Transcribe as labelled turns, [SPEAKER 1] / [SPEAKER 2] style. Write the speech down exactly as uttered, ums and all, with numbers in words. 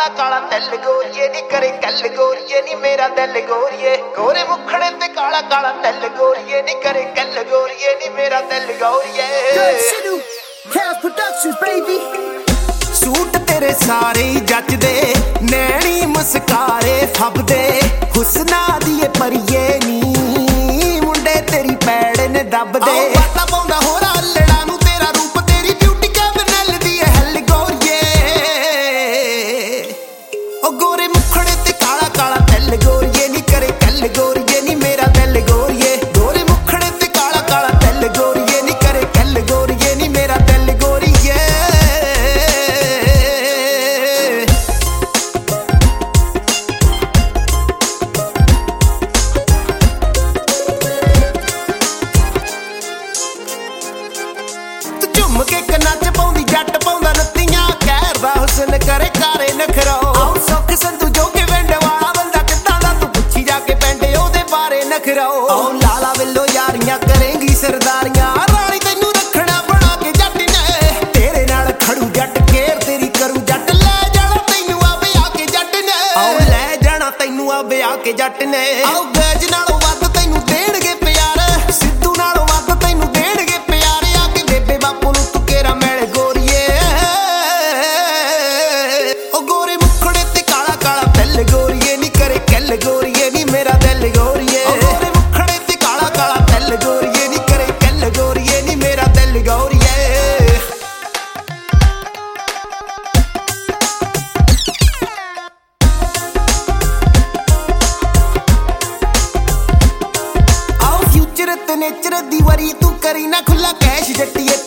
[SPEAKER 1] ਕਾਲਾ ਕਾਲਾ ਦਿਲ ਗੋਰੀਏ ਨੀ ਕਰੇ ਕੱਲ ਗੋਰੀਏ ਨੀ ਮੇਰਾ ਦਿਲ ਗੋਰੀਏ ਗੋਰੇ ਮੁਖੜੇ ਤੇ ਕਾਲਾ ਕਾਲਾ ਦਿਲ ਗੋਰੀਏ ਨੀ ਕਰੇ ਕੱਲ ਗੋਰੀਏ ਨੀ ਮੇਰਾ ਦਿਲ ਗੋਰੀਏ ਸੂਟ ਤੇਰੇ ਸਾਰੇ ਜੱਜਦੇ ਨੈਣੀ ਮੁਸਕਾਰੇ ਫੱਬਦੇ ਹੁਸਨਾ ਦੀਏ ਪਰੀਏ ਨੀ ਮੁੰਡੇ ਤੇਰੀ ਪੈੜ ਨੇ ਦੱਬਦੇ ਵਾਟਾ ਪਾਉਂਦਾ ਹੋਰਾ ਲੜਾ ਨੂੰ ਤੇਰਾ ਰੂਪ ਤੇਰੀ ਬਿਊਟੀ ਕੈਬਨਲ ਦੀ ਹੱਲ ਗੋਰੀਏ ਉਹ ਗੋਰੇ ਮੁਖੜੇ ਤੇ ਕਾਲਾ ਕਾਲਾ ਦਿਲ ਗੋਰੀਏ ਨੀ ਕਰੇ ਕੱਲ ਗੋਰੀਏ ਨੀ ਮੇਰਾ ਦਿਲ ਗੋਰੀਏ ਗੋਰੇ ਮੁਖੜੇ ਤੇ ਕਾਲਾ ਕਾਲਾ ਦਿਲ ਗੋਰੀਏ ਨੀ ਕਰੇ ਕੱਲ ਗੋਰੀਏ ਨੀ ਮੇਰਾ ਦਿਲ ਗੋਰੀਏ ਕੇ ਕੰਨਾਂ ਚ ਪਾਉਂਦੀ ਜੱਟ ਪਾਉਂਦਾ ਨੱਤੀਆਂ ਕਹਿਰਦਾ ਹੁਸਨ ਕਰੇ ਕਾਰੇ ਨਖਰੋ ਆਉ ਸੁੱਖ ਸੰਧੂ ਜੋ ਕੇ ਵੰਡ ਵਾਲਾ ਬੰਦਾ ਕਿੱਦਾਂ ਦਾ ਤੂੰ ਪੁੱਛੀ ਜਾ ਕੇ ਪੈਂਡੇ ਉਹਦੇ ਬਾਰੇ ਨਖਰੋ ਆਉ ਲਾਲਾ ਵੱਲੋਂ ਯਾਰੀਆਂ ਕਰੇਂਗੀ ਸਰਦਾਰੀਆਂ ਰਾਣੀ ਤੈਨੂੰ ਰੱਖਣਾ ਬਣਾ ਕੇ ਜੱਟ ਨੇ ਤੇਰੇ ਨਾਲ ਖੜੂ ਜੱਟ ਕੇਰ ਤੇਰੀ ਕਰੂ ਜੱਟ ਲੈ ਜਾਣਾ ਤੈਨੂੰ ਆ ਵਿਆਹ ਕੇ ਜੱਟ ਨੇ ਆਉ ਲੈ ਜਾਣਾ ਤੈਨੂੰ ਆ ਵਿਆਹ ਕੇ ਜੱਟ ਨੇ ਆਉ ਗਜ ਨਾਲੋਂ ਵੱਧ ਤੈਨੂੰ ਦੇਣਗੇ ਪਿਆਰ ਸਿੱਧੂ ਨਾਲੋਂ ਵੱਧ ਤੈਨੂੰ ਦੇਣਗੇ ਪਿਆਰ ਆ ਕੇ ਬੇਬੇ ਬਾਪੂ ਨੂੰ ਗੋਰੀਏ ਨੀ ਕਰੇ ਕੱਲ ਗੋਰੀਏ ਨੀ ਮੇਰਾ ਦਿਲ ਗੋਰੀਏ ਗੋਰੇ ਮੁਖੜੇ ਤੇ ਕਾਲਾ ਕਾਲਾ ਦਿਲ ਗੋਰੀਏ ਨੀ ਕਰੇ ਕੱਲ ਗੋਰੀਏ ਨੀ ਮੇਰਾ ਦਿਲ ਗੋਰੀਏ ਆਓ ਫਿਊਚਰ ਤੇ ਨੇਚਰ ਦੀ ਵਾਰੀ ਤੂੰ ਕਰੀ ਨਾ ਖੁੱਲਾ ਕੈਸ਼ ਜੱਟੀਏ